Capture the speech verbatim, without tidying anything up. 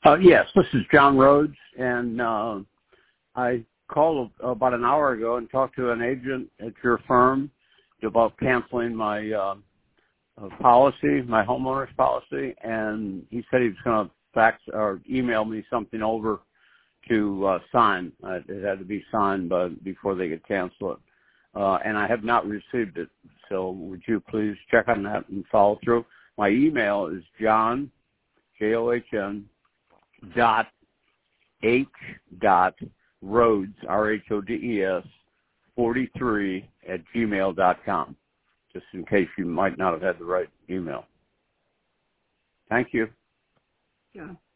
Uh, yes, this is John Rhodes, and uh, I called about an hour ago and talked to an agent at your firm about canceling my uh, policy, my homeowner's policy, and he said he was going to fax or email me something over to uh, sign. Uh, it had to be signed by, before they could cancel it, uh, and I have not received it. So would you please check on that and follow through? My email is John, J O H N, dot H dot Rhodes, R H O D E S, forty-three at gmail dot com, just in case you might not have had the right email. Thank you. Yeah.